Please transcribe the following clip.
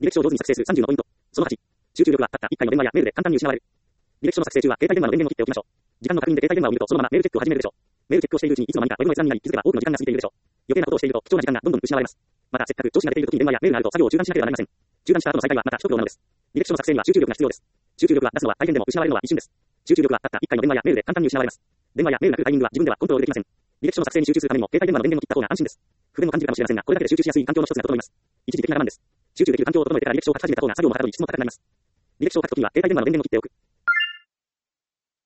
履歴書を上手に作成する30のポイント。その8、集中力はたった1回の電話やメールで簡単に失われる。履歴書の作成中は携帯電話の電源を切っておきましょう。時間の確認で携帯電話を見るとそのままメールチェックを始めるでしょう。メールチェックをしているうちにいつの間にかウェブの閲覧になり気づけば多くの時間が過ぎているでしょう。余計なことをしていると貴重な時間がどんどん失われます。またせっかく調子が出ている時に電話やメールがあると作業を中断しなければなりません。中断した後の再開はまた一苦労なのです。履歴書の作成には集中力が必要です。集中力は出すのは大変でも失われるのは一瞬です。集中力はたった1回の電話やメールで簡単に失われます。電話やメールが来るタイミングは自分ではコントロールできません。履歴書の作成に集中するためにも携帯電話の電源を切った方が安心です。不便を感じるかもしれませんが、これだけで集中しやすい環境の一つが整います。一時的な我慢です。集中できる環境を整えてから履歴書を書き始めた方が作業もはかどり質も高くなります。履歴書を書くときには携帯電話の電源を切っておく。